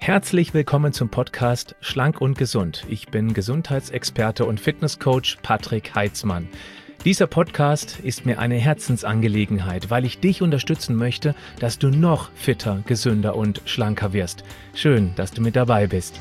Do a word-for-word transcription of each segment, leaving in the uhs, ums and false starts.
Herzlich willkommen zum Podcast Schlank und Gesund. Ich bin Gesundheitsexperte und Fitnesscoach Patrick Heitzmann. Dieser Podcast ist mir eine Herzensangelegenheit, weil ich dich unterstützen möchte, dass du noch fitter, gesünder und schlanker wirst. Schön, dass du mit dabei bist.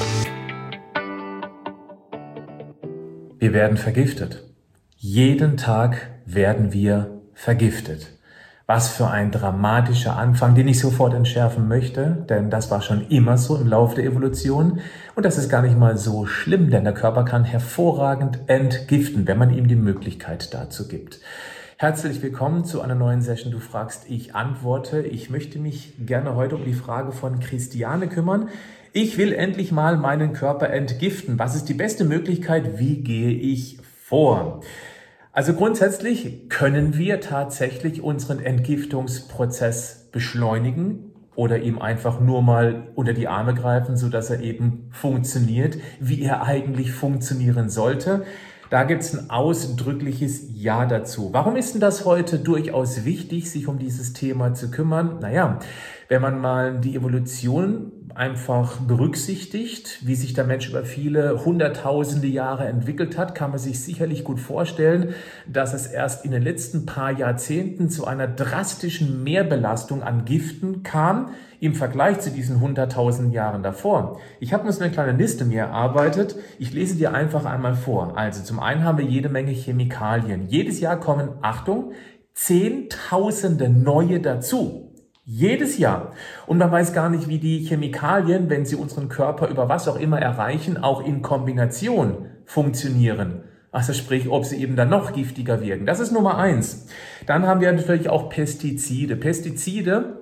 Wir werden vergiftet. Jeden Tag werden wir vergiftet. Was für ein dramatischer Anfang, den ich sofort entschärfen möchte, denn das war schon immer so im Laufe der Evolution. Und das ist gar nicht mal so schlimm, denn der Körper kann hervorragend entgiften, wenn man ihm die Möglichkeit dazu gibt. Herzlich willkommen zu einer neuen Session. Du fragst, ich antworte. Ich möchte mich gerne heute um die Frage von Christiane kümmern. Ich will endlich mal meinen Körper entgiften. Was ist die beste Möglichkeit? Wie gehe ich vor? Also grundsätzlich können wir tatsächlich unseren Entgiftungsprozess beschleunigen oder ihm einfach nur mal unter die Arme greifen, sodass er eben funktioniert, wie er eigentlich funktionieren sollte. Da gibt es ein ausdrückliches Ja dazu. Warum ist denn das heute durchaus wichtig, sich um dieses Thema zu kümmern? Naja, wenn man mal die Evolution einfach berücksichtigt, wie sich der Mensch über viele hunderttausende Jahre entwickelt hat, kann man sich sicherlich gut vorstellen, dass es erst in den letzten paar Jahrzehnten zu einer drastischen Mehrbelastung an Giften kam im Vergleich zu diesen hunderttausend Jahren davor. Ich habe mir so eine kleine Liste mir erarbeitet. Ich lese dir einfach einmal vor. Also zum einen haben wir jede Menge Chemikalien. Jedes Jahr kommen, Achtung, Zehntausende neue dazu. Jedes Jahr. Und man weiß gar nicht, wie die Chemikalien, wenn sie unseren Körper über was auch immer erreichen, auch in Kombination funktionieren. Also sprich, ob sie eben dann noch giftiger wirken. Das ist Nummer eins. Dann haben wir natürlich auch Pestizide. Pestizide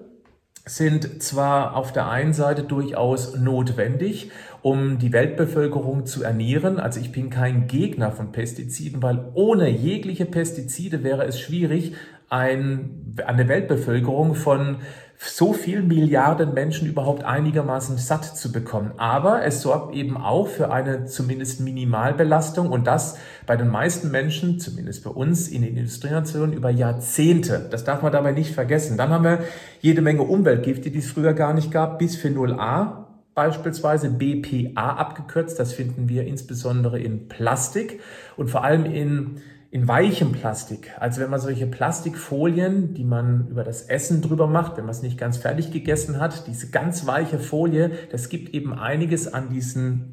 sind zwar auf der einen Seite durchaus notwendig, um die Weltbevölkerung zu ernähren. Also ich bin kein Gegner von Pestiziden, weil ohne jegliche Pestizide wäre es schwierig, ein, eine Weltbevölkerung von so vielen Milliarden Menschen überhaupt einigermaßen satt zu bekommen. Aber es sorgt eben auch für eine zumindest Minimalbelastung und das bei den meisten Menschen, zumindest bei uns in den Industrienationen, über Jahrzehnte. Das darf man dabei nicht vergessen. Dann haben wir jede Menge Umweltgifte, die es früher gar nicht gab, Bisphenol A. Beispielsweise B P A abgekürzt, das finden wir insbesondere in Plastik und vor allem in, in weichem Plastik. Also wenn man solche Plastikfolien, die man über das Essen drüber macht, wenn man es nicht ganz fertig gegessen hat, diese ganz weiche Folie, das gibt eben einiges an diesen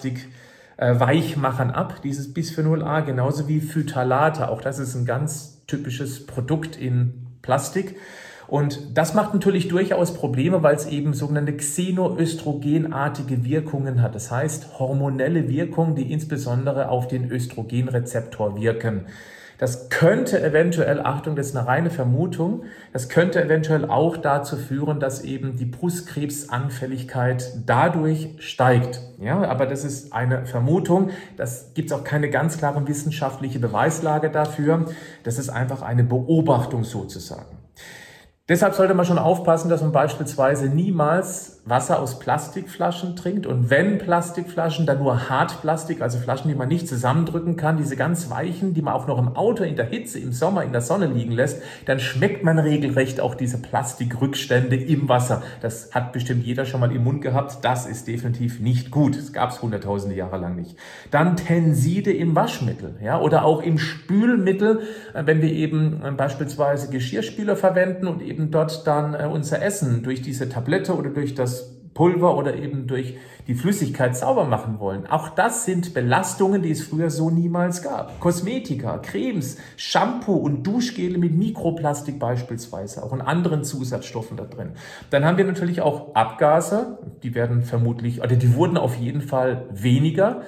Plastikweichmachern ab, dieses Bisphenol A, genauso wie Phthalate. Auch das ist ein ganz typisches Produkt in Plastik. Und das macht natürlich durchaus Probleme, weil es eben sogenannte xenoöstrogenartige Wirkungen hat. Das heißt, hormonelle Wirkungen, die insbesondere auf den Östrogenrezeptor wirken. Das könnte eventuell, Achtung, das ist eine reine Vermutung, das könnte eventuell auch dazu führen, dass eben die Brustkrebsanfälligkeit dadurch steigt. Ja, aber das ist eine Vermutung. Das gibt es auch keine ganz klare wissenschaftliche Beweislage dafür. Das ist einfach eine Beobachtung sozusagen. Deshalb sollte man schon aufpassen, dass man beispielsweise niemals Wasser aus Plastikflaschen trinkt und wenn Plastikflaschen, dann nur Hartplastik, also Flaschen, die man nicht zusammendrücken kann, diese ganz weichen, die man auch noch im Auto in der Hitze, im Sommer in der Sonne liegen lässt, dann schmeckt man regelrecht auch diese Plastikrückstände im Wasser. Das hat bestimmt jeder schon mal im Mund gehabt, das ist definitiv nicht gut. Das gab es hunderttausende Jahre lang nicht. Dann Tenside im Waschmittel, ja, oder auch im Spülmittel, wenn wir eben beispielsweise Geschirrspüler verwenden und eben dort dann unser Essen durch diese Tablette oder durch das Pulver oder eben durch die Flüssigkeit sauber machen wollen. Auch das sind Belastungen, die es früher so niemals gab. Kosmetika, Cremes, Shampoo und Duschgele mit Mikroplastik beispielsweise, auch in anderen Zusatzstoffen da drin. Dann haben wir natürlich auch Abgase, die werden vermutlich, oder die wurden auf jeden Fall weniger.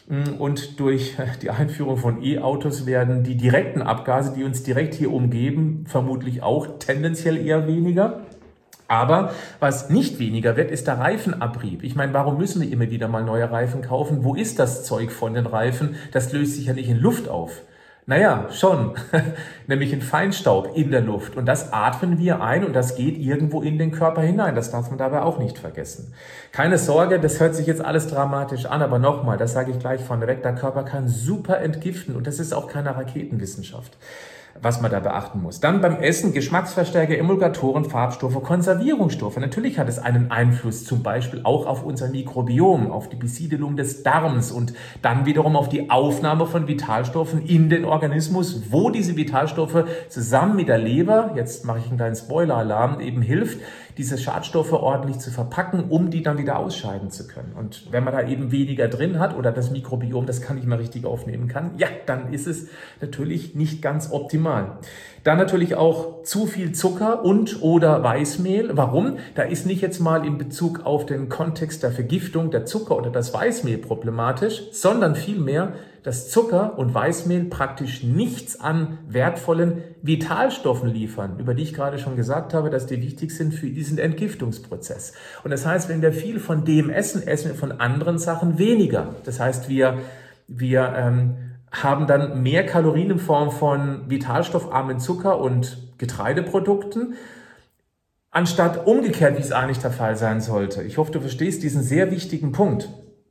Und durch die Einführung von E-Autos werden die direkten Abgase, die uns direkt hier umgeben, vermutlich auch tendenziell eher weniger. Aber was nicht weniger wird, ist der Reifenabrieb. Ich meine, warum müssen wir immer wieder mal neue Reifen kaufen? Wo ist das Zeug von den Reifen? Das löst sich ja nicht in Luft auf. Naja, schon, nämlich in Feinstaub in der Luft. Und das atmen wir ein und das geht irgendwo in den Körper hinein. Das darf man dabei auch nicht vergessen. Keine Sorge, das hört sich jetzt alles dramatisch an, aber nochmal, das sage ich gleich vorneweg, der Körper kann super entgiften und das ist auch keine Raketenwissenschaft. was man da beachten muss. Dann beim Essen Geschmacksverstärker, Emulgatoren, Farbstoffe, Konservierungsstoffe. Natürlich hat es einen Einfluss zum Beispiel auch auf unser Mikrobiom, auf die Besiedelung des Darms und dann wiederum auf die Aufnahme von Vitalstoffen in den Organismus, wo diese Vitalstoffe zusammen mit der Leber, jetzt mache ich einen kleinen Spoiler-Alarm, eben hilft, diese Schadstoffe ordentlich zu verpacken, um die dann wieder ausscheiden zu können. Und wenn man da eben weniger drin hat oder das Mikrobiom das kann nicht mehr richtig aufnehmen kann, ja, dann ist es natürlich nicht ganz optimal. Dann natürlich auch zu viel Zucker und oder Weißmehl. Warum? Da ist nicht jetzt mal in Bezug auf den Kontext der Vergiftung der Zucker oder das Weißmehl problematisch, sondern vielmehr, dass Zucker und Weißmehl praktisch nichts an wertvollen Vitalstoffen liefern, über die ich gerade schon gesagt habe, dass die wichtig sind für diesen Entgiftungsprozess. Und das heißt, wenn wir viel von dem essen, essen wir von anderen Sachen weniger. Das heißt, wir, wir ähm, haben dann mehr Kalorien in Form von vitalstoffarmen Zucker und Getreideprodukten, anstatt umgekehrt, wie es eigentlich der Fall sein sollte. Ich hoffe, du verstehst diesen sehr wichtigen Punkt.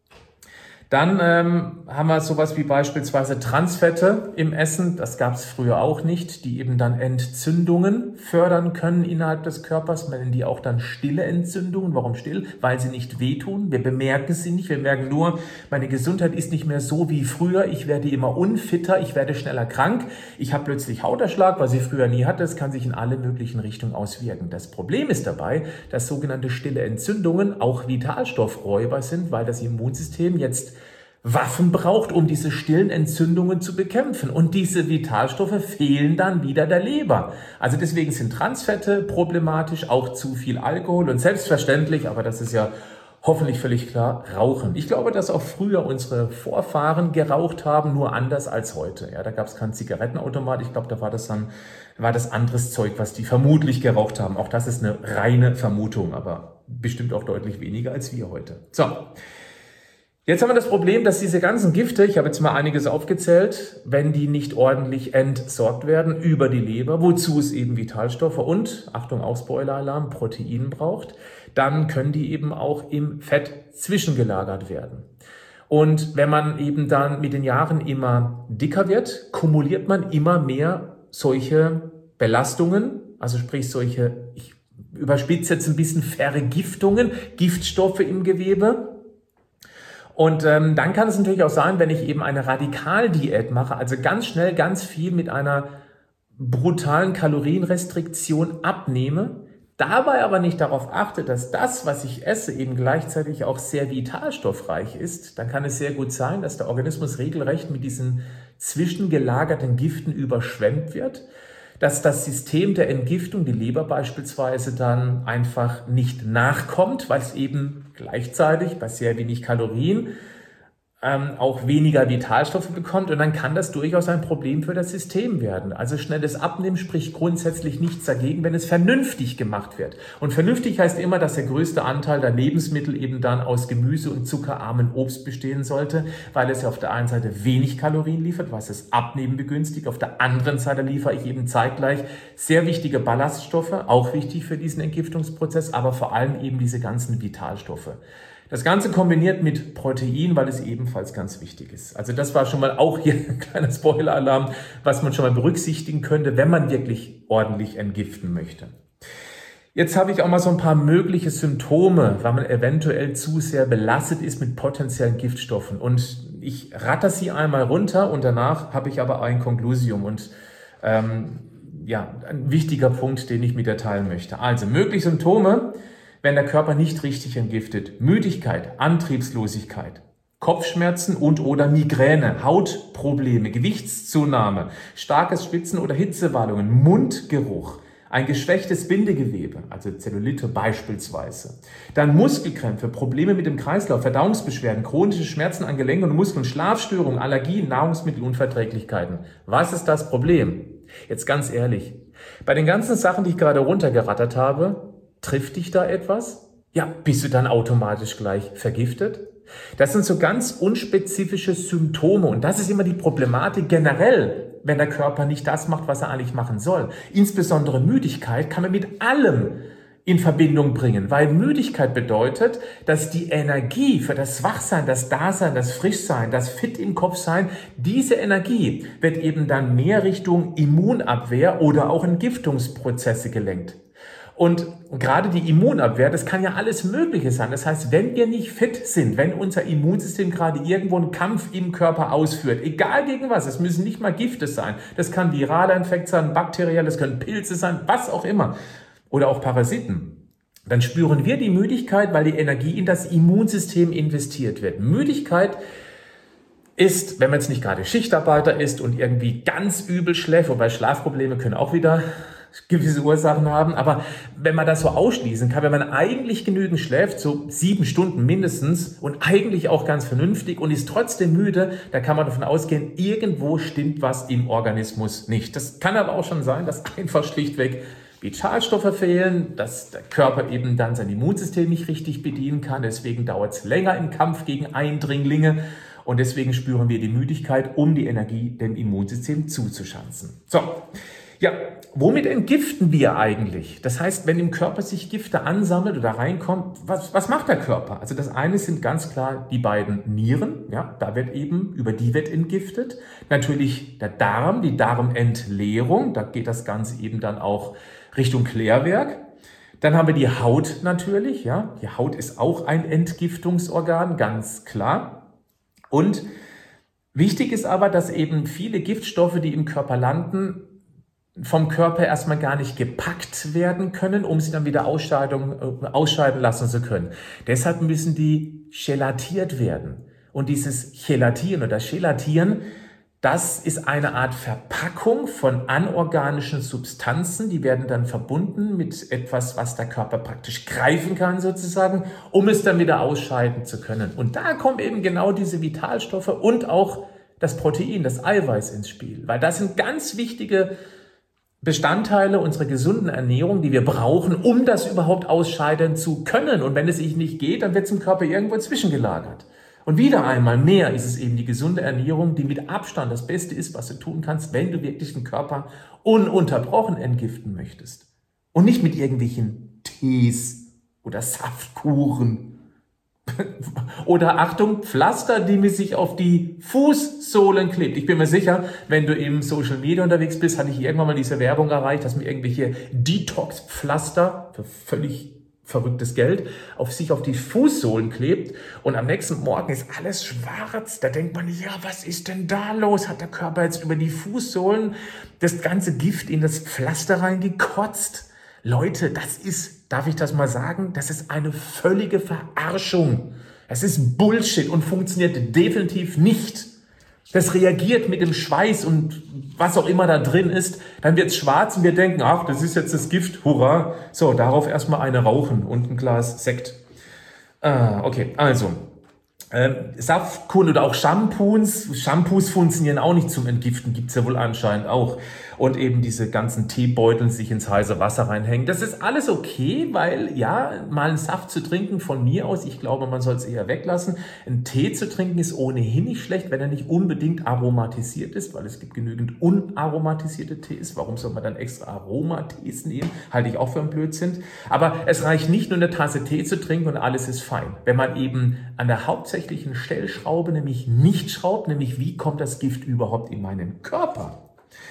Dann ähm, haben wir sowas wie beispielsweise Transfette im Essen. Das gab es früher auch nicht, die eben dann Entzündungen fördern können innerhalb des Körpers. Man nennt die auch dann stille Entzündungen. Warum still? Weil sie nicht wehtun. Wir bemerken sie nicht. Wir merken nur, meine Gesundheit ist nicht mehr so wie früher. Ich werde immer unfitter. Ich werde schneller krank. Ich habe plötzlich Hauterschlag, was ich früher nie hatte. Das kann sich in alle möglichen Richtungen auswirken. Das Problem ist dabei, dass sogenannte stille Entzündungen auch Vitalstoffräuber sind, weil das Immunsystem jetzt Waffen braucht, um diese stillen Entzündungen zu bekämpfen. Und diese Vitalstoffe fehlen dann wieder der Leber. Also deswegen sind Transfette problematisch, auch zu viel Alkohol und selbstverständlich, aber das ist ja hoffentlich völlig klar, Rauchen. Ich glaube, dass auch früher unsere Vorfahren geraucht haben, nur anders als heute. Ja, da gab es keinen Zigarettenautomat. Ich glaube, da war das dann war das anderes Zeug, was die vermutlich geraucht haben. Auch das ist eine reine Vermutung, aber bestimmt auch deutlich weniger als wir heute. So. Jetzt haben wir das Problem, dass diese ganzen Gifte, ich habe jetzt mal einiges aufgezählt, wenn die nicht ordentlich entsorgt werden über die Leber, wozu es eben Vitalstoffe und, Achtung, auch Spoiler-Alarm, Protein braucht, dann können die eben auch im Fett zwischengelagert werden. Und wenn man eben dann mit den Jahren immer dicker wird, kumuliert man immer mehr solche Belastungen, also sprich solche, ich überspitze jetzt ein bisschen, Vergiftungen, Giftstoffe im Gewebe. Und ähm, dann kann es natürlich auch sein, wenn ich eben eine Radikaldiät mache, also ganz schnell ganz viel mit einer brutalen Kalorienrestriktion abnehme, dabei aber nicht darauf achte, dass das, was ich esse, eben gleichzeitig auch sehr vitalstoffreich ist, dann kann es sehr gut sein, dass der Organismus regelrecht mit diesen zwischengelagerten Giften überschwemmt wird, dass das System der Entgiftung, die Leber beispielsweise, dann einfach nicht nachkommt, weil es eben gleichzeitig bei sehr wenig Kalorien ähm, auch weniger Vitalstoffe bekommt, und dann kann das durchaus ein Problem für das System werden. Also schnelles Abnehmen spricht grundsätzlich nichts dagegen, wenn es vernünftig gemacht wird. Und vernünftig heißt immer, dass der größte Anteil der Lebensmittel eben dann aus Gemüse und zuckerarmen Obst bestehen sollte, weil es ja auf der einen Seite wenig Kalorien liefert, was das Abnehmen begünstigt. Auf der anderen Seite liefere ich eben zeitgleich sehr wichtige Ballaststoffe, auch wichtig für diesen Entgiftungsprozess, aber vor allem eben diese ganzen Vitalstoffe. Das Ganze kombiniert mit Protein, weil es ebenfalls ganz wichtig ist. Also das war schon mal auch hier ein kleiner Spoiler-Alarm, was man schon mal berücksichtigen könnte, wenn man wirklich ordentlich entgiften möchte. Jetzt habe ich auch mal so ein paar mögliche Symptome, weil man eventuell zu sehr belastet ist mit potenziellen Giftstoffen. Und ich ratter sie einmal runter und danach habe ich aber ein Konklusium und ähm, ja, ein wichtiger Punkt, den ich mit dir teilen möchte. Also mögliche Symptome, wenn der Körper nicht richtig entgiftet: Müdigkeit, Antriebslosigkeit, Kopfschmerzen und oder Migräne, Hautprobleme, Gewichtszunahme, starkes Schwitzen oder Hitzewallungen, Mundgeruch, ein geschwächtes Bindegewebe, also Zellulite beispielsweise. Dann Muskelkrämpfe, Probleme mit dem Kreislauf, Verdauungsbeschwerden, chronische Schmerzen an Gelenken und Muskeln, Schlafstörungen, Allergien, Nahrungsmittelunverträglichkeiten. Was ist das Problem? Jetzt ganz ehrlich, bei den ganzen Sachen, die ich gerade runtergerattert habe, trifft dich da etwas? Ja, bist du dann automatisch gleich vergiftet? Das sind so ganz unspezifische Symptome und das ist immer die Problematik generell, wenn der Körper nicht das macht, was er eigentlich machen soll. Insbesondere Müdigkeit kann man mit allem in Verbindung bringen, weil Müdigkeit bedeutet, dass die Energie für das Wachsein, das Dasein, das Frischsein, das Fit im Kopf sein, diese Energie wird eben dann mehr Richtung Immunabwehr oder auch Entgiftungsprozesse gelenkt. Und gerade die Immunabwehr, das kann ja alles Mögliche sein. Das heißt, wenn wir nicht fit sind, wenn unser Immunsystem gerade irgendwo einen Kampf im Körper ausführt, egal gegen was, es müssen nicht mal Gifte sein, das kann viraler Infekt sein, bakteriell, das können Pilze sein, was auch immer. Oder auch Parasiten, dann spüren wir die Müdigkeit, weil die Energie in das Immunsystem investiert wird. Müdigkeit ist, wenn man jetzt nicht gerade Schichtarbeiter ist und irgendwie ganz übel schläft, wobei Schlafprobleme können auch wieder gewisse Ursachen haben, aber wenn man das so ausschließen kann, wenn man eigentlich genügend schläft, so sieben Stunden mindestens und eigentlich auch ganz vernünftig und ist trotzdem müde, dann kann man davon ausgehen, irgendwo stimmt was im Organismus nicht. Das kann aber auch schon sein, dass einfach schlichtweg Vitalstoffe fehlen, dass der Körper eben dann sein Immunsystem nicht richtig bedienen kann. Deswegen dauert es länger im Kampf gegen Eindringlinge und deswegen spüren wir die Müdigkeit, um die Energie dem Immunsystem zuzuschanzen. So, ja, womit entgiften wir eigentlich? Das heißt, wenn im Körper sich Gifte ansammelt oder reinkommt, was, was macht der Körper? Also das eine sind ganz klar die beiden Nieren, ja, da wird eben, über die wird entgiftet. Natürlich der Darm, die Darmentleerung, da geht das Ganze eben dann auch Richtung Klärwerk. Dann haben wir die Haut natürlich, ja. Die Haut ist auch ein Entgiftungsorgan, ganz klar. Und wichtig ist aber, dass eben viele Giftstoffe, die im Körper landen, vom Körper erstmal gar nicht gepackt werden können, um sie dann wieder ausscheiden, ausscheiden lassen zu können. Deshalb müssen die gelatiert werden. Und dieses Gelatieren oder Gelatieren, das ist eine Art Verpackung von anorganischen Substanzen, die werden dann verbunden mit etwas, was der Körper praktisch greifen kann sozusagen, um es dann wieder ausscheiden zu können. Und da kommen eben genau diese Vitalstoffe und auch das Protein, das Eiweiß ins Spiel, weil das sind ganz wichtige Bestandteile unserer gesunden Ernährung, die wir brauchen, um das überhaupt ausscheiden zu können. Und wenn es sich nicht geht, dann wird es im Körper irgendwo zwischengelagert. Und wieder einmal mehr ist es eben die gesunde Ernährung, die mit Abstand das Beste ist, was du tun kannst, wenn du wirklich den Körper ununterbrochen entgiften möchtest. Und nicht mit irgendwelchen Tees oder Saftkuren. Oder Achtung, Pflaster, die mir sich auf die Fußsohlen klebt. Ich bin mir sicher, wenn du im Social Media unterwegs bist, hatte ich irgendwann mal diese Werbung erreicht, dass mir irgendwelche Detox-Pflaster für völlig verrücktes Geld auf sich auf die Fußsohlen klebt und am nächsten Morgen ist alles schwarz. Da denkt man, ja, was ist denn da los? Hat der Körper jetzt über die Fußsohlen das ganze Gift in das Pflaster reingekotzt? Leute, das ist, darf ich das mal sagen, das ist eine völlige Verarschung. Es ist Bullshit und funktioniert definitiv nicht. Das reagiert mit dem Schweiß und was auch immer da drin ist. Dann wird es schwarz und wir denken, ach, das ist jetzt das Gift, hurra. So, darauf erstmal eine rauchen und ein Glas Sekt. Ah, okay, also ähm, Saftkuren oder auch Shampoos. Shampoos funktionieren auch nicht zum Entgiften, gibt's ja wohl anscheinend auch. Und eben diese ganzen Teebeutel sich ins heiße Wasser reinhängen. Das ist alles okay, weil ja, mal einen Saft zu trinken von mir aus, ich glaube, man soll es eher weglassen. Ein Tee zu trinken ist ohnehin nicht schlecht, wenn er nicht unbedingt aromatisiert ist, weil es gibt genügend unaromatisierte Tees. Warum soll man dann extra Aromatees nehmen? Halte ich auch für einen Blödsinn. Aber es reicht nicht nur eine Tasse Tee zu trinken und alles ist fein. Wenn man eben an der hauptsächlichen Stellschraube nämlich nicht schraubt, nämlich wie kommt das Gift überhaupt in meinen Körper?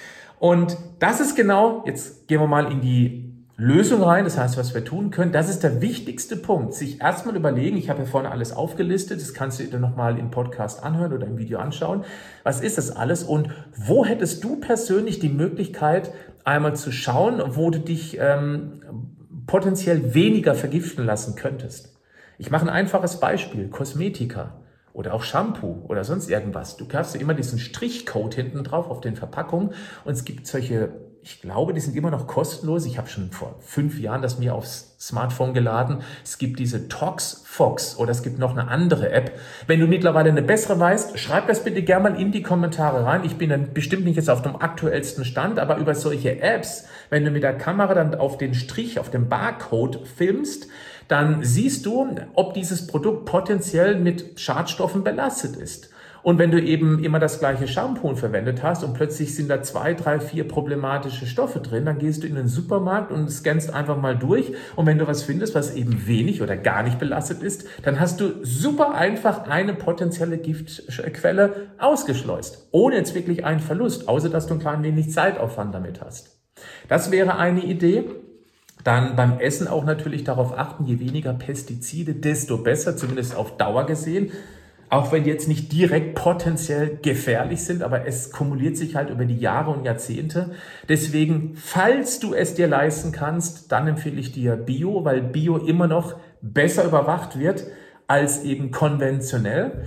Und das ist genau, jetzt gehen wir mal in die Lösung rein, das heißt, was wir tun können, das ist der wichtigste Punkt, sich erstmal überlegen, ich habe hier vorne alles aufgelistet, das kannst du dir nochmal im Podcast anhören oder im Video anschauen, was ist das alles und wo hättest du persönlich die Möglichkeit, einmal zu schauen, wo du dich ähm, potenziell weniger vergiften lassen könntest. Ich mache ein einfaches Beispiel, Kosmetika. Oder auch Shampoo oder sonst irgendwas. Du hast ja immer diesen Strichcode hinten drauf auf den Verpackungen und es gibt solche, ich glaube, die sind immer noch kostenlos. Ich habe schon vor fünf Jahren das mir aufs Smartphone geladen. Es gibt diese ToxFox oder es gibt noch eine andere App. Wenn du mittlerweile eine bessere weißt, schreib das bitte gerne mal in die Kommentare rein. Ich bin dann bestimmt nicht jetzt auf dem aktuellsten Stand, aber über solche Apps, wenn du mit der Kamera dann auf den Strich, auf den Barcode filmst, dann siehst du, ob dieses Produkt potenziell mit Schadstoffen belastet ist. Und wenn du eben immer das gleiche Shampoo verwendet hast und plötzlich sind da zwei, drei, vier problematische Stoffe drin, dann gehst du in den Supermarkt und scannst einfach mal durch. Und wenn du was findest, was eben wenig oder gar nicht belastet ist, dann hast du super einfach eine potenzielle Giftquelle ausgeschleust. Ohne jetzt wirklich einen Verlust, außer dass du ein klein wenig Zeitaufwand damit hast. Das wäre eine Idee. Dann beim Essen auch natürlich darauf achten, je weniger Pestizide, desto besser, zumindest auf Dauer gesehen. Auch wenn die jetzt nicht direkt potenziell gefährlich sind, aber es kumuliert sich halt über die Jahre und Jahrzehnte. Deswegen, falls du es dir leisten kannst, dann empfehle ich dir Bio, weil Bio immer noch besser überwacht wird als eben konventionell.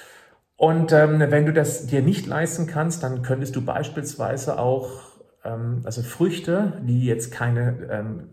Und ähm, wenn du das dir nicht leisten kannst, dann könntest du beispielsweise auch, ähm, also Früchte, die jetzt keine, ähm,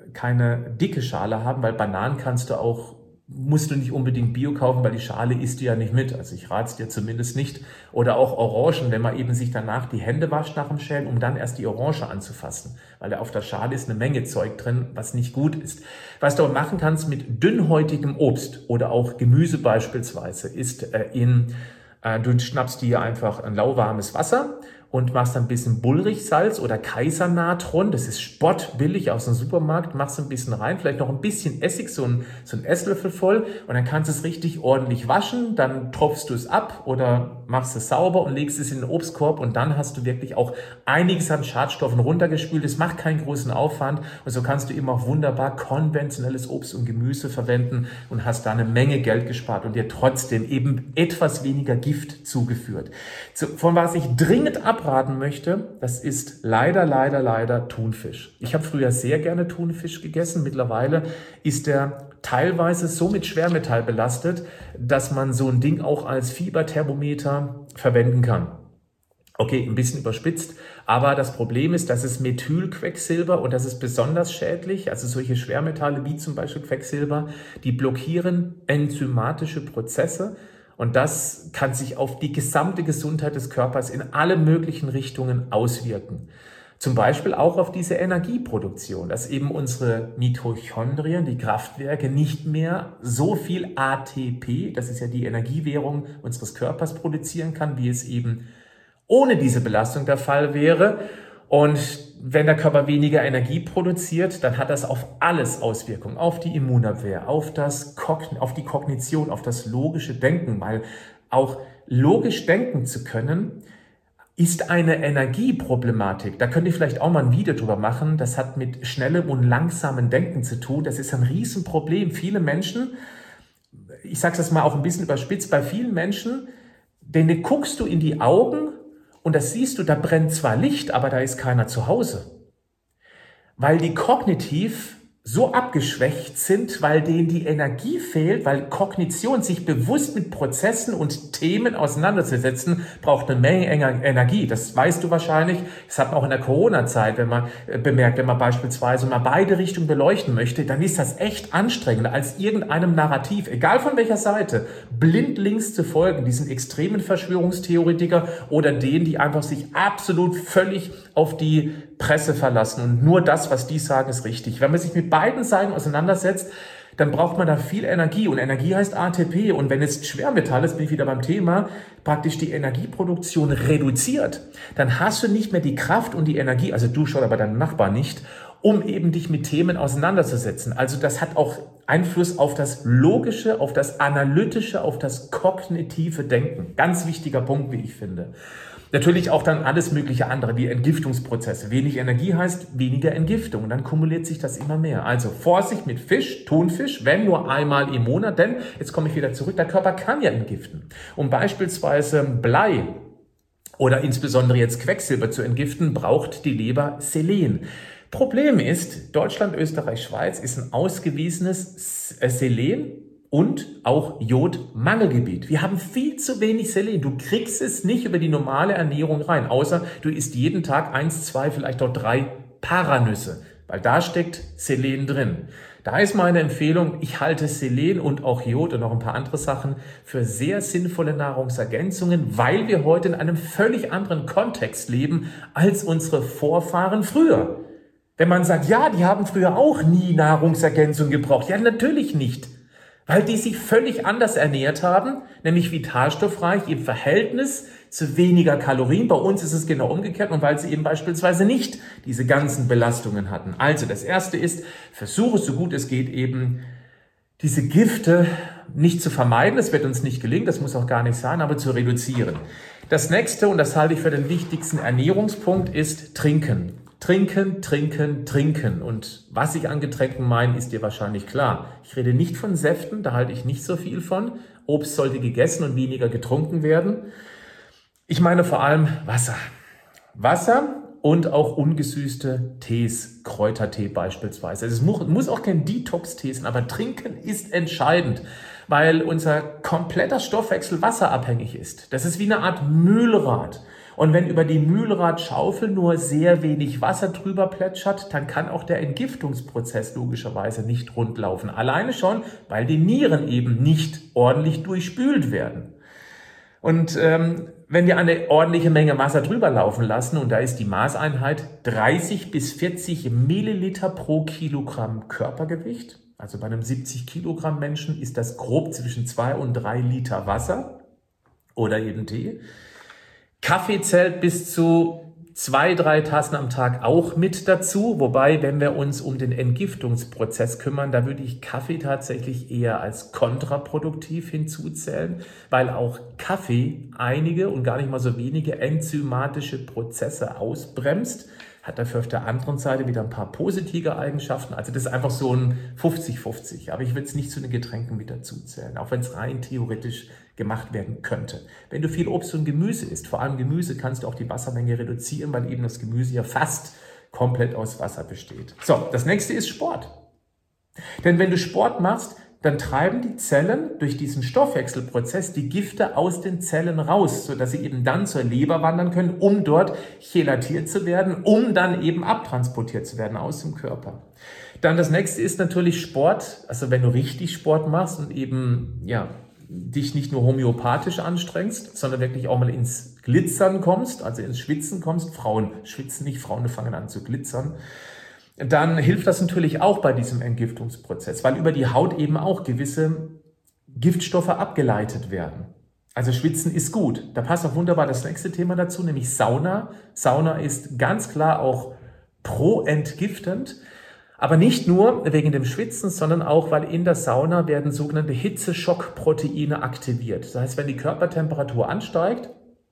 keine dicke Schale haben, weil Bananen kannst du auch musst du nicht unbedingt Bio kaufen, weil die Schale isst du ja nicht mit. Also ich rate es dir zumindest nicht. Oder auch Orangen, wenn man eben sich danach die Hände wascht nach dem Schälen, um dann erst die Orange anzufassen. Weil da auf der Schale ist eine Menge Zeug drin, was nicht gut ist. Was du auch machen kannst mit dünnhäutigem Obst oder auch Gemüse beispielsweise, ist äh, in, äh, du schnappst dir einfach ein lauwarmes Wasser und machst ein bisschen Bullrichsalz oder Kaisernatron, das ist spottbillig aus dem Supermarkt, machst ein bisschen rein, vielleicht noch ein bisschen Essig, so ein, so ein Esslöffel voll und dann kannst du es richtig ordentlich waschen, dann tropfst du es ab oder machst es sauber und legst es in den Obstkorb und dann hast du wirklich auch einiges an Schadstoffen runtergespült. Es macht keinen großen Aufwand und so kannst du eben auch wunderbar konventionelles Obst und Gemüse verwenden und hast da eine Menge Geld gespart und dir trotzdem eben etwas weniger Gift zugeführt. So, von was ich dringend ab abraten möchte, das ist leider, leider, leider Thunfisch. Ich habe früher sehr gerne Thunfisch gegessen. Mittlerweile ist er teilweise so mit Schwermetall belastet, dass man so ein Ding auch als Fieberthermometer verwenden kann. Okay, ein bisschen überspitzt, aber das Problem ist, dass es Methylquecksilber und das ist besonders schädlich, also solche Schwermetalle wie zum Beispiel Quecksilber, die blockieren enzymatische Prozesse. Und das kann sich auf die gesamte Gesundheit des Körpers in alle möglichen Richtungen auswirken. Zum Beispiel auch auf diese Energieproduktion, dass eben unsere Mitochondrien, die Kraftwerke, nicht mehr so viel A T P, das ist ja die Energiewährung unseres Körpers, produzieren kann, wie es eben ohne diese Belastung der Fall wäre. Und wenn der Körper weniger Energie produziert, dann hat das auf alles Auswirkungen, auf die Immunabwehr, auf das Kogn- auf die Kognition, auf das logische Denken, weil auch logisch denken zu können, ist eine Energieproblematik. Da könnt ihr vielleicht auch mal ein Video drüber machen. Das hat mit schnellem und langsamem Denken zu tun. Das ist ein Riesenproblem. Viele Menschen, ich sage das mal auch ein bisschen überspitzt, bei vielen Menschen, denen guckst du in die Augen, und das siehst du, da brennt zwar Licht, aber da ist keiner zu Hause. Weil die kognitiv so abgeschwächt sind, weil denen die Energie fehlt, weil Kognition, sich bewusst mit Prozessen und Themen auseinanderzusetzen, braucht eine Menge Energie. Das weißt du wahrscheinlich. Das hat man auch in der Corona-Zeit, wenn man äh, bemerkt, wenn man beispielsweise mal beide Richtungen beleuchten möchte, dann ist das echt anstrengender als irgendeinem Narrativ, egal von welcher Seite, blindlings zu folgen, diesen extremen Verschwörungstheoretiker oder denen, die einfach sich absolut völlig auf die Presse verlassen und nur das, was die sagen, ist richtig. Wenn man sich mit beiden Seiten auseinandersetzt, dann braucht man da viel Energie und Energie heißt A T P und wenn es Schwermetall ist, bin ich wieder beim Thema, praktisch die Energieproduktion reduziert, dann hast du nicht mehr die Kraft und die Energie, also du schon, aber dein Nachbar nicht, um eben dich mit Themen auseinanderzusetzen. Also das hat auch Einfluss auf das Logische, auf das Analytische, auf das kognitive Denken. Ganz wichtiger Punkt, wie ich finde. Natürlich auch dann alles mögliche andere, wie Entgiftungsprozesse. Wenig Energie heißt weniger Entgiftung und dann kumuliert sich das immer mehr. Also Vorsicht mit Fisch, Thunfisch, wenn nur einmal im Monat, denn, jetzt komme ich wieder zurück, der Körper kann ja entgiften. Um beispielsweise Blei oder insbesondere jetzt Quecksilber zu entgiften, braucht die Leber Selen. Problem ist, Deutschland, Österreich, Schweiz ist ein ausgewiesenes Selen und auch Jodmangelgebiet. Wir haben viel zu wenig Selen. Du kriegst es nicht über die normale Ernährung rein, außer du isst jeden Tag eins, zwei, vielleicht auch drei Paranüsse, weil da steckt Selen drin. Da ist meine Empfehlung, ich halte Selen und auch Jod und noch ein paar andere Sachen für sehr sinnvolle Nahrungsergänzungen, weil wir heute in einem völlig anderen Kontext leben als unsere Vorfahren früher. Wenn man sagt, ja, die haben früher auch nie Nahrungsergänzung gebraucht. Ja, natürlich nicht. weil die sich völlig anders ernährt haben, nämlich vitalstoffreich im Verhältnis zu weniger Kalorien. Bei uns ist es genau umgekehrt und weil sie eben beispielsweise nicht diese ganzen Belastungen hatten. Also das Erste ist, versuche so gut es geht eben diese Gifte nicht zu vermeiden. Das wird uns nicht gelingen, das muss auch gar nicht sein, aber zu reduzieren. Das Nächste, und das halte ich für den wichtigsten Ernährungspunkt, ist Trinken. Trinken, trinken, trinken. Und was ich an Getränken meine, ist dir wahrscheinlich klar. Ich rede nicht von Säften, da halte ich nicht so viel von. Obst sollte gegessen und weniger getrunken werden. Ich meine vor allem Wasser. Wasser und auch ungesüßte Tees, Kräutertee beispielsweise. Also es muss, muss auch kein Detox-Tee sein, aber Trinken ist entscheidend, weil unser kompletter Stoffwechsel wasserabhängig ist. Das ist wie eine Art Mühlrad. Und wenn über die Mühlradschaufel nur sehr wenig Wasser drüber plätschert, dann kann auch der Entgiftungsprozess logischerweise nicht rundlaufen. Alleine schon, weil die Nieren eben nicht ordentlich durchspült werden. Und ähm, wenn wir eine ordentliche Menge Wasser drüber laufen lassen, und da ist die Maßeinheit dreißig bis vierzig Milliliter pro Kilogramm Körpergewicht, also bei einem siebzig Kilogramm Menschen ist das grob zwischen zwei und drei Liter Wasser oder eben Tee. Kaffee zählt bis zu zwei, drei Tassen am Tag auch mit dazu. Wobei, wenn wir uns um den Entgiftungsprozess kümmern, da würde ich Kaffee tatsächlich eher als kontraproduktiv hinzuzählen, weil auch Kaffee einige und gar nicht mal so wenige enzymatische Prozesse ausbremst. Hat dafür auf der anderen Seite wieder ein paar positive Eigenschaften. Also das ist einfach so ein fünfzig fünfzig. Aber ich will es nicht zu den Getränken mit dazu zählen, auch wenn es rein theoretisch gemacht werden könnte. Wenn du viel Obst und Gemüse isst, vor allem Gemüse, kannst du auch die Wassermenge reduzieren, weil eben das Gemüse ja fast komplett aus Wasser besteht. So, das nächste ist Sport. Denn wenn du Sport machst, dann treiben die Zellen durch diesen Stoffwechselprozess die Gifte aus den Zellen raus, sodass sie eben dann zur Leber wandern können, um dort chelatiert zu werden, um dann eben abtransportiert zu werden aus dem Körper. Dann das nächste ist natürlich Sport. Also wenn du richtig Sport machst und eben, ja, dich nicht nur homöopathisch anstrengst, sondern wirklich auch mal ins Glitzern kommst, also ins Schwitzen kommst. Frauen schwitzen nicht, Frauen fangen an zu glitzern. Dann hilft das natürlich auch bei diesem Entgiftungsprozess, weil über die Haut eben auch gewisse Giftstoffe abgeleitet werden. Also Schwitzen ist gut. Da passt auch wunderbar das nächste Thema dazu, nämlich Sauna. Sauna ist ganz klar auch pro-entgiftend. Aber nicht nur wegen dem Schwitzen, sondern auch, weil in der Sauna werden sogenannte Hitzeschockproteine aktiviert. Das heißt, wenn die Körpertemperatur ansteigt,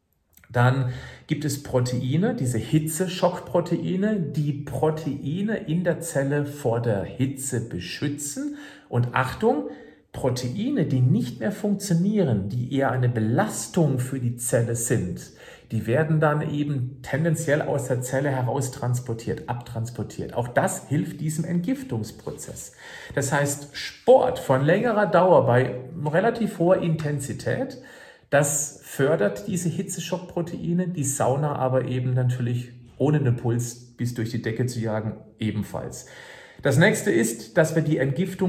dann gibt es Proteine, diese Hitzeschockproteine, die Proteine in der Zelle vor der Hitze beschützen. Und Achtung, Proteine, die nicht mehr funktionieren, die eher eine Belastung für die Zelle sind, die werden dann eben tendenziell aus der Zelle heraus transportiert, abtransportiert. Auch das hilft diesem Entgiftungsprozess. Das heißt, Sport von längerer Dauer bei relativ hoher Intensität, das fördert diese Hitzeschockproteine, die Sauna aber eben natürlich ohne den Puls bis durch die Decke zu jagen ebenfalls. Das nächste ist, dass wir die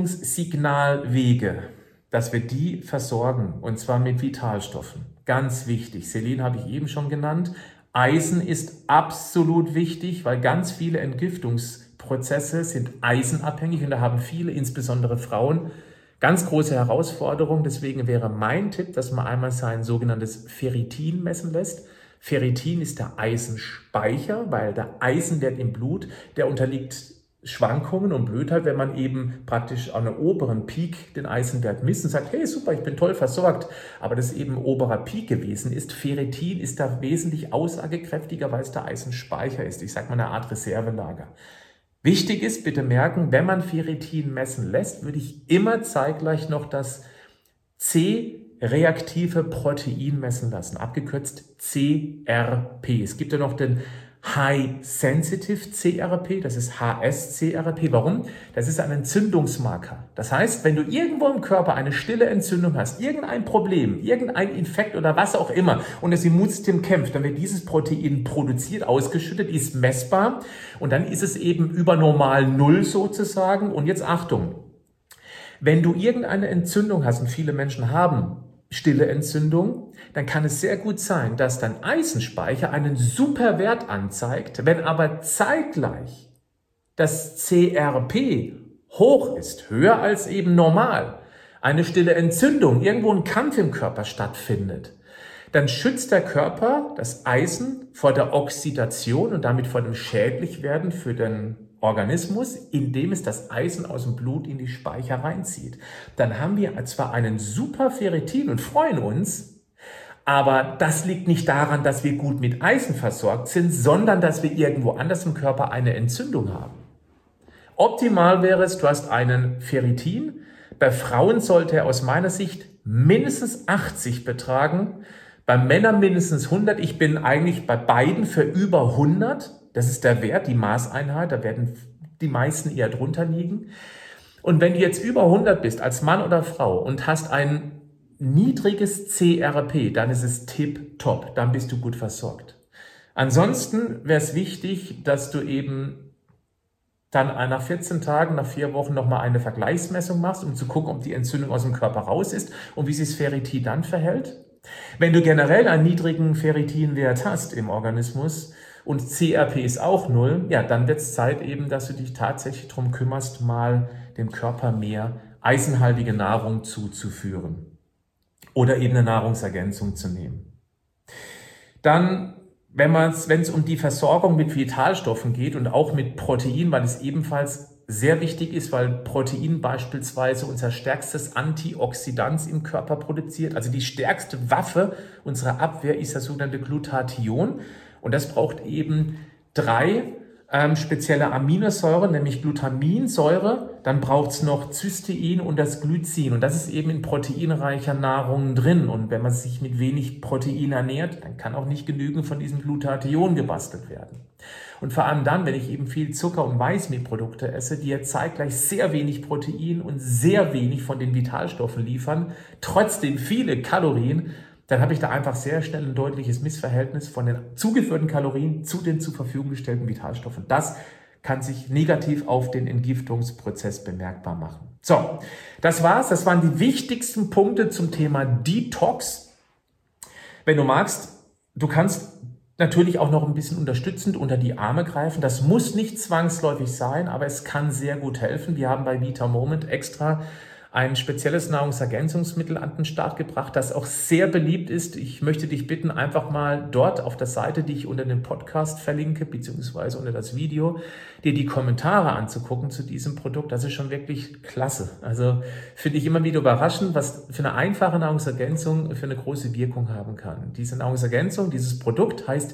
Entgiftungssignalwege, dass wir die versorgen, und zwar mit Vitalstoffen. Ganz wichtig. Selen habe ich eben schon genannt. Eisen ist absolut wichtig, weil ganz viele Entgiftungsprozesse sind eisenabhängig und da haben viele, insbesondere Frauen, ganz große Herausforderungen. Deswegen wäre mein Tipp, dass man einmal sein sogenanntes Ferritin messen lässt. Ferritin ist der Eisenspeicher, weil der Eisenwert im Blut, der unterliegt Schwankungen und blöd halt, wenn man eben praktisch an der oberen Peak den Eisenwert misst und sagt, hey super, ich bin toll versorgt, aber das eben oberer Peak gewesen ist. Ferritin ist da wesentlich aussagekräftiger, weil es der Eisenspeicher ist. Ich sage mal eine Art Reservelager. Wichtig ist, bitte merken, wenn man Ferritin messen lässt, würde ich immer zeitgleich noch das C-reaktive Protein messen lassen, abgekürzt C R P. Es gibt ja noch den High Sensitive C R P, das ist H S C R P. Warum? Das ist ein Entzündungsmarker. Das heißt, wenn du irgendwo im Körper eine stille Entzündung hast, irgendein Problem, irgendein Infekt oder was auch immer und das Immunsystem kämpft, dann wird dieses Protein produziert, ausgeschüttet, ist messbar und dann ist es eben über normal Null sozusagen. Und jetzt Achtung, wenn du irgendeine Entzündung hast, und viele Menschen haben stille Entzündung, dann kann es sehr gut sein, dass dein Eisenspeicher einen super Wert anzeigt, wenn aber zeitgleich das C R P hoch ist, höher als eben normal, eine stille Entzündung, irgendwo ein Kampf im Körper stattfindet, dann schützt der Körper das Eisen vor der Oxidation und damit vor dem Schädlichwerden für den Organismus, indem es das Eisen aus dem Blut in die Speicher reinzieht. Dann haben wir zwar einen super Ferritin und freuen uns, aber das liegt nicht daran, dass wir gut mit Eisen versorgt sind, sondern dass wir irgendwo anders im Körper eine Entzündung haben. Optimal wäre es, du hast einen Ferritin. Bei Frauen sollte er aus meiner Sicht mindestens achtzig betragen, bei Männern mindestens hundert. Ich bin eigentlich bei beiden für über hundert. Das ist der Wert, die Maßeinheit. Da werden die meisten eher drunter liegen. Und wenn du jetzt über hundert bist, als Mann oder Frau, und hast ein niedriges C R P, dann ist es tipptopp. Dann bist du gut versorgt. Ansonsten wäre es wichtig, dass du eben dann nach vierzehn Tagen, nach vier Wochen nochmal eine Vergleichsmessung machst, um zu gucken, ob die Entzündung aus dem Körper raus ist und wie sich das Ferritin dann verhält. Wenn du generell einen niedrigen Ferritinwert hast im Organismus und C R P ist auch null, ja, dann wird es Zeit eben, dass du dich tatsächlich darum kümmerst, mal dem Körper mehr eisenhaltige Nahrung zuzuführen oder eben eine Nahrungsergänzung zu nehmen. Dann, wenn es um die Versorgung mit Vitalstoffen geht und auch mit Protein, weil es ebenfalls sehr wichtig ist, weil Protein beispielsweise unser stärkstes Antioxidant im Körper produziert. Also die stärkste Waffe unserer Abwehr ist das sogenannte Glutathion. Und das braucht eben drei ähm, spezielle Aminosäuren, nämlich Glutaminsäure. Dann braucht es noch Cystein und das Glycin. Und das ist eben in proteinreicher Nahrung drin. Und wenn man sich mit wenig Protein ernährt, dann kann auch nicht genügend von diesem Glutathion gebastelt werden. Und vor allem dann, wenn ich eben viel Zucker und Weißmehlprodukte esse, die ja zeitgleich sehr wenig Protein und sehr wenig von den Vitalstoffen liefern, trotzdem viele Kalorien, dann habe ich da einfach sehr schnell ein deutliches Missverhältnis von den zugeführten Kalorien zu den zur Verfügung gestellten Vitalstoffen. Das kann sich negativ auf den Entgiftungsprozess bemerkbar machen. So, das war's. Das waren die wichtigsten Punkte zum Thema Detox. Wenn du magst, du kannst natürlich auch noch ein bisschen unterstützend unter die Arme greifen. Das muss nicht zwangsläufig sein, aber es kann sehr gut helfen. Wir haben bei Vita Moment extra ein spezielles Nahrungsergänzungsmittel an den Start gebracht, das auch sehr beliebt ist. Ich möchte dich bitten, einfach mal dort auf der Seite, die ich unter dem Podcast verlinke, beziehungsweise unter das Video, dir die Kommentare anzugucken zu diesem Produkt. Das ist schon wirklich klasse. Also finde ich immer wieder überraschend, was für eine einfache Nahrungsergänzung für eine große Wirkung haben kann. Diese Nahrungsergänzung, dieses Produkt heißt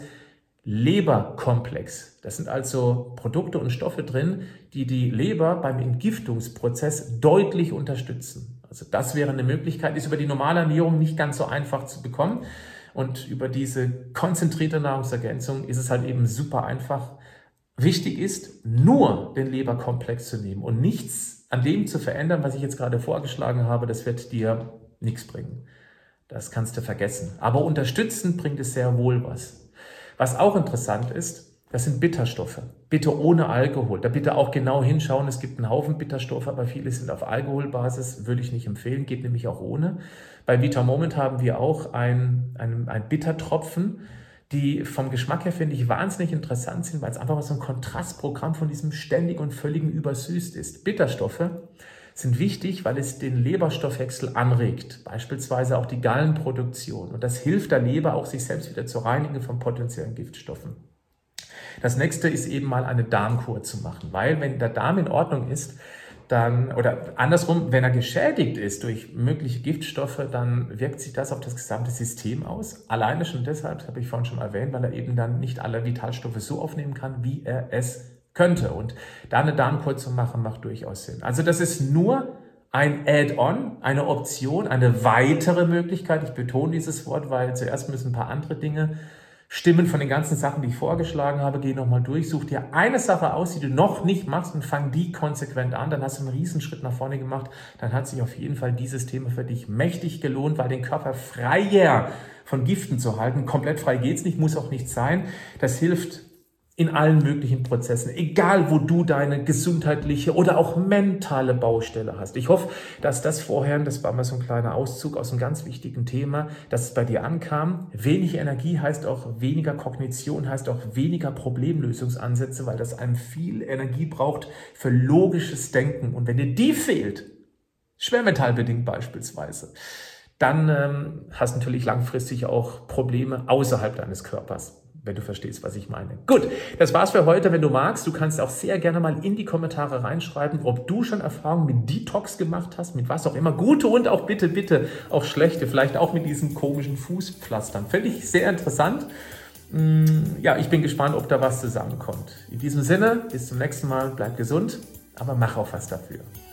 Leberkomplex. Das sind also Produkte und Stoffe drin, die die Leber beim Entgiftungsprozess deutlich unterstützen. Also das wäre eine Möglichkeit, ist über die normale Ernährung nicht ganz so einfach zu bekommen. Und über diese konzentrierte Nahrungsergänzung ist es halt eben super einfach. Wichtig ist, nur den Leberkomplex zu nehmen und nichts an dem zu verändern, was ich jetzt gerade vorgeschlagen habe. Das wird dir nichts bringen. Das kannst du vergessen. Aber unterstützend bringt es sehr wohl was. Was auch interessant ist, das sind Bitterstoffe. Bitte ohne Alkohol. Da bitte auch genau hinschauen. Es gibt einen Haufen Bitterstoffe, aber viele sind auf Alkoholbasis. Würde ich nicht empfehlen. Geht nämlich auch ohne. Bei Vita Moment haben wir auch ein, ein, ein Bittertropfen, die vom Geschmack her, finde ich, wahnsinnig interessant sind, weil es einfach mal so ein Kontrastprogramm von diesem ständig und völligen Übersüßt ist. Bitterstoffe sind wichtig, weil es den Leberstoffwechsel anregt, beispielsweise auch die Gallenproduktion. Und das hilft der Leber auch, sich selbst wieder zu reinigen von potenziellen Giftstoffen. Das nächste ist eben mal eine Darmkur zu machen, weil wenn der Darm in Ordnung ist, dann, oder andersrum, wenn er geschädigt ist durch mögliche Giftstoffe, dann wirkt sich das auf das gesamte System aus. Alleine schon deshalb, das habe ich vorhin schon erwähnt, weil er eben dann nicht alle Vitalstoffe so aufnehmen kann, wie er es könnte. Und da eine Darmkur zu machen, macht durchaus Sinn. Also das ist nur ein Add-on, eine Option, eine weitere Möglichkeit. Ich betone dieses Wort, weil zuerst müssen ein paar andere Dinge stimmen von den ganzen Sachen, die ich vorgeschlagen habe. Geh nochmal durch, such dir eine Sache aus, die du noch nicht machst und fang die konsequent an. Dann hast du einen Riesenschritt nach vorne gemacht. Dann hat sich auf jeden Fall dieses Thema für dich mächtig gelohnt, weil den Körper freier von Giften zu halten. Komplett frei geht's nicht, muss auch nicht sein. Das hilft in allen möglichen Prozessen, egal wo du deine gesundheitliche oder auch mentale Baustelle hast. Ich hoffe, dass das vorher, das war mal so ein kleiner Auszug aus einem ganz wichtigen Thema, dass es bei dir ankam. Wenig Energie heißt auch weniger Kognition, heißt auch weniger Problemlösungsansätze, weil das einem viel Energie braucht für logisches Denken. Und wenn dir die fehlt, schwermetallbedingt beispielsweise, dann ähm, hast du natürlich langfristig auch Probleme außerhalb deines Körpers, wenn du verstehst, was ich meine. Gut, das war's für heute. Wenn du magst, du kannst auch sehr gerne mal in die Kommentare reinschreiben, ob du schon Erfahrungen mit Detox gemacht hast, mit was auch immer. Gute und auch bitte, bitte auch schlechte, vielleicht auch mit diesen komischen Fußpflastern. Finde ich sehr interessant. Ja, ich bin gespannt, ob da was zusammenkommt. In diesem Sinne, bis zum nächsten Mal, bleib gesund, aber mach auch was dafür.